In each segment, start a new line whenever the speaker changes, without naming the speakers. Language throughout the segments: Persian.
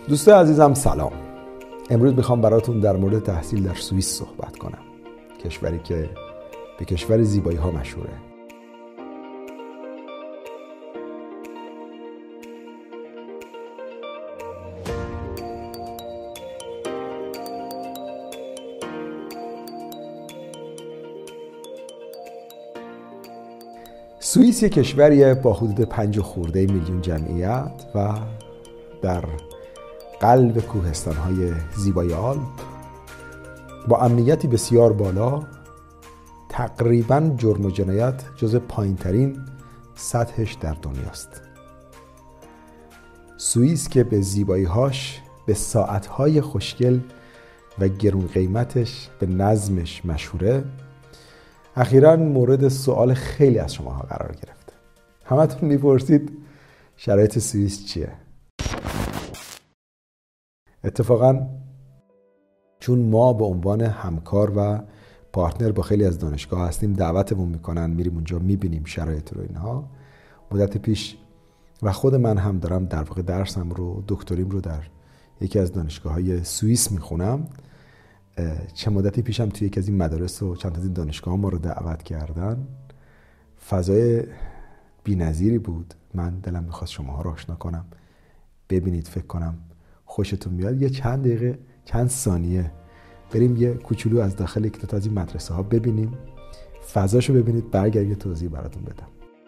دوستان عزیزم سلام. امروز میخوام براتون در مورد تحصیل در سوئیس صحبت کنم، کشوری که به کشور زیبایی ها مشهوره. سوئیس یک کشوریه با حدود 5 خورده میلیون جمعیت و در قلب کوهستان‌های زیبای آلپ با امنیتی بسیار بالا، تقریباً جرم و جنایت جزو پایین‌ترین سطحش در دنیاست. سوئیس که به زیبایی‌هاش، به ساعت‌های خوشگل و گرون قیمتش، به نظمش مشهوره، اخیراً مورد سوال خیلی از شماها قرار گرفته. همتون میپرسید شرایط سوئیس چیه؟ اتفاقاً چون ما به عنوان همکار و پارتنر با خیلی از دانشگاه هستیم، دعوتمون میکنن، میریم اونجا میبینیم شرایط رو اینها. مدت پیش و خود من هم دارم در واقع درسم رو، دکتریم رو در یکی از دانشگاه‌های سوئیس میخونم. چه مدتی پیشم توی یکی از این مدارس و چند از این دانشگاه ما رو دعوت کردن. فضای بی‌نظیری بود. من دلم میخواست شماها رو آشنا کنم، ببینید، فکر کنم خوشتون بیاد. یه چند دقیقه، چند ثانیه بریم یه کوچولو از داخل یک تا از این مدرسه ها ببینیم، فضاشو ببینید، برگردیم یه توضیح براتون بدم.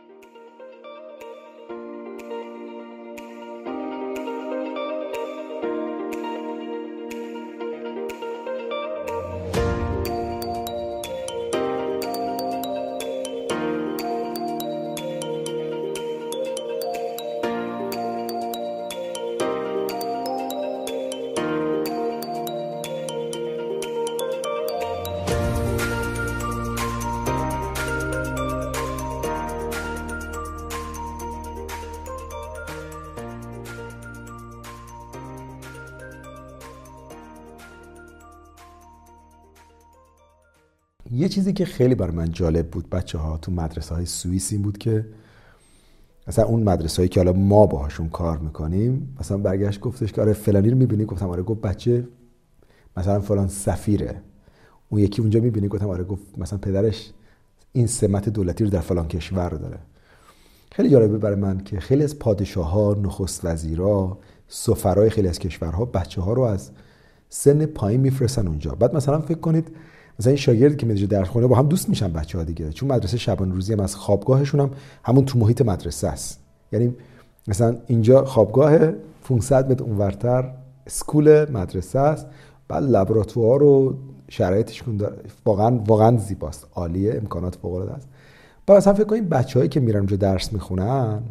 یه چیزی که خیلی برای من جالب بود بچه‌ها تو مدرسه‌های سوئیس این بود که مثلا اون مدرسه‌هایی که حالا ما باهاشون کار می‌کنیم، مثلا برگشت گفتش که آره فلانی رو می‌بینی؟ گفتم آره. گفت بچه مثلا فلان سفیره. اون یکی اونجا می‌بینی؟ گفتم آره. گفت مثلا پدرش این سمت دولتی رو در فلان کشور داره. خیلی جالبه برای من که خیلی از پادشاه‌ها، نخست وزیرا، سفرای خیلی از کشورها بچه‌ها رو از سن پایین میفرستن اونجا. بعد مثلا فکر کنید مثلا این شاگردی که میاد درس خونه با هم دوست میشن بچه‌ها دیگه، چون مدرسه شبانه روزی هم از خوابگاهشون هم همون تو محیط مدرسه است. یعنی مثلا اینجا خوابگاه 500 متر اونورتر اسکول مدرسه است، بعد لابراتوار و شرایطش واقعا زیباست، عالیه، امکانات فوق العاده است. بعد مثلا فکر کنید بچه‌هایی که میرن اونجا درس میخونن،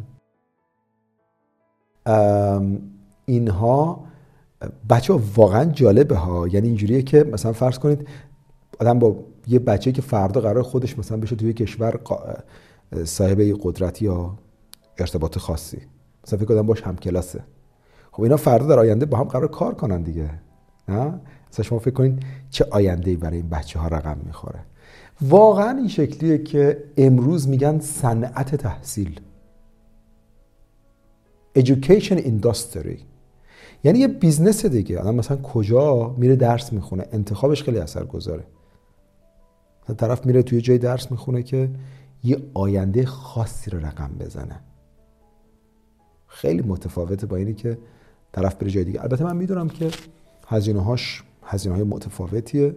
اینها بچه‌ها واقعا جالبه ها. یعنی اینجوریه که مثلا فرض کنید آدم با یه بچه‌ای که فردا قرار خودش مثلا بشه توی کشور صاحب قدرت یا ارتباط خاصی، مثلا فکر کنم باش هم کلاسه، خب اینا فردا در آینده با هم قرار کار کنن دیگه، نه؟ مثلا شما فکر کنید چه آینده‌ای برای این بچه‌ها رقم میخوره. واقعا این شکلیه که امروز میگن صنعت تحصیل، education industry، یعنی یه بیزنس دیگه. آدم مثلا کجا میره درس میخونه، انتخابش خیلی اثرگذاره. مثلا طرف میره توی جای درس میخونه که یه آینده خاصی رو رقم بزنه، خیلی متفاوته با اینی که طرف بره جای دیگه. البته من میدونم که هزینه‌های متفاوتیه،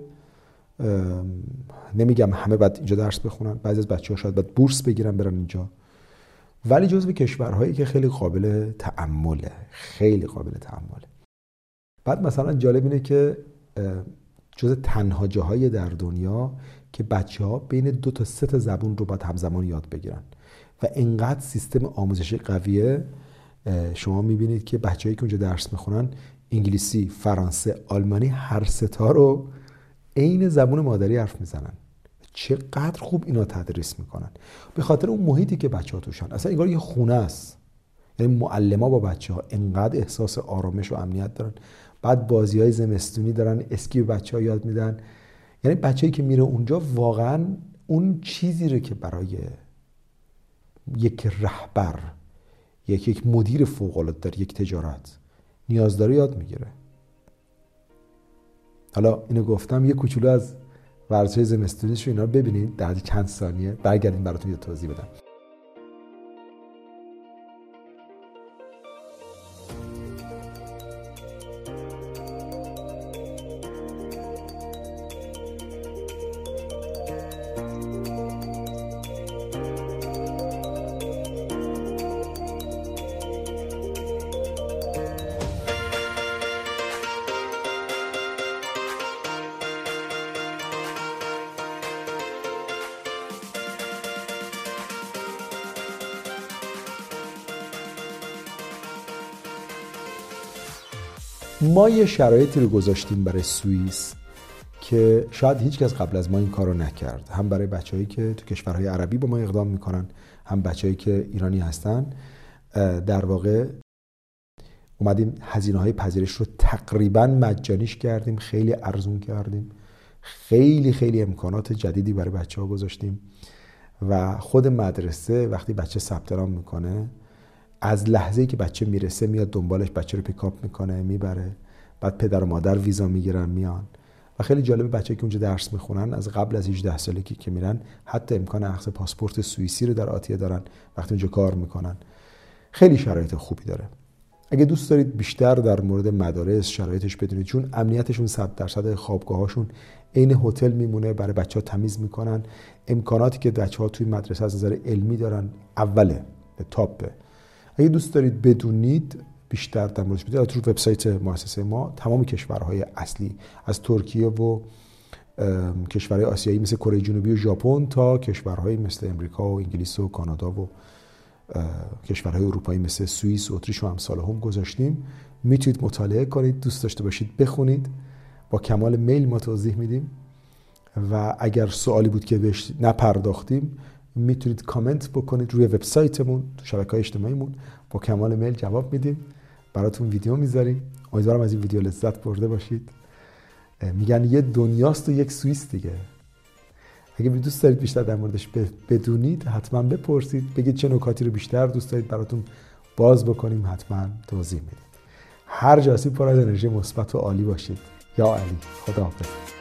نمیگم همه باید اینجا درس بخونن، بعضی از بچه‌ها شاید باید بورس بگیرن برن اینجا، ولی جزو کشورهایی که خیلی قابل تأمله، خیلی قابل تأمله. بعد مثلا جالب اینه که جزو تنها جاهای در دنیا که بچه‌ها بین 2 تا 3 تا زبون رو باید همزمان یاد بگیرن و اینقدر سیستم آموزشی قویه. شما میبینید که بچه‌هایی که اونجا درس میخونن انگلیسی، فرانسه، آلمانی، هر 3 تا رو عین زبون مادری حرف میزنن. چقدر خوب اینا تدریس میکنن، به خاطر اون محیطی که بچه‌ها توشن. اصلا انگار یه خونه است. یعنی معلم‌ها با بچه‌ها انقدر احساس آرامش و امنیت دارن. بعد بازی‌های زمستونی دارن، اسکی به بچه‌ها یاد میدن. یعنی بچه‌ای که میره اونجا واقعاً اون چیزی رو که برای یک رهبر، یک مدیر فوق‌العاده در یک تجارت نیاز داره یاد میگیره. حالا اینو گفتم، یه کوچولو از ورزش زمستونیش رو اینا رو ببینید در چند ثانیه، برگردیم براتون یه توضیح بدم. ما یه شرایطی رو گذاشتیم برای سوئیس که شاید هیچ کس قبل از ما این کار رو نکرد، هم برای بچه‌هایی که تو کشورهای عربی با ما اقدام میکنن، هم بچه‌هایی که ایرانی هستن. در واقع اومدیم هزینه‌های پذیرش رو تقریباً مجانیش کردیم، خیلی ارزون کردیم، خیلی امکانات جدیدی برای بچه‌ها گذاشتیم و خود مدرسه وقتی بچه ثبت نام میکنه، از لحظه‌ای که بچه میرسه میاد دنبالش، بچه رو پیکاپ میکنه میبره، بعد پدر و مادر ویزا میگیرن میان. و خیلی جالبه بچه‌ای که اونجا درس میخونن از قبل از 18 سالگی که میرن حتی امکان اخذ پاسپورت سوئیسی رو در آتیه دارن وقتی اونجا کار میکنن. خیلی شرایط خوبی داره. اگه دوست دارید بیشتر در مورد مدارس شرایطش بدونید، چون امنیتشون 100%، خوابگاهاشون عین هتل میمونه، برای بچه‌ها تمیز میکنن، امکاناتی که بچه‌ها توی مدرسه از نظر علمی دارن اوله، تاپه. اگه دوست دارید بدونید بیشتر در موردش بدونید، تو وبسایت مؤسسه ما تمام کشورهای اصلی از ترکیه و کشورهای آسیایی مثل کره جنوبی و ژاپن تا کشورهای مثل امریکا و انگلیس و کانادا و کشورهای اروپایی مثل سوئیس و اتریش و امثال هم گذاشتیم. میتونید مطالعه کنید، دوست داشته باشید بخونید، با کمال میل ما توضیح میدیم و اگر سوالی بود که بهش نپرداختیم میتونید کامنت بکنید روی وبسایتمون، تو شبکه‌های اجتماعیمون، با کمال میل جواب میدیم، براتون ویدیو میذاریم. امیدوارم از این ویدیو لذت برده باشید. میگن یه دنیاست و یک سوئیس دیگه. اگه دوست دارید بیشتر در موردش بدونید حتما بپرسید، بگید چه نکاتی رو بیشتر دوست دارید براتون باز بکنیم، حتما توضیح میدیم. هر جا هستید پر از انرژی مثبت و عالی باشید. یا علی، خداحافظ.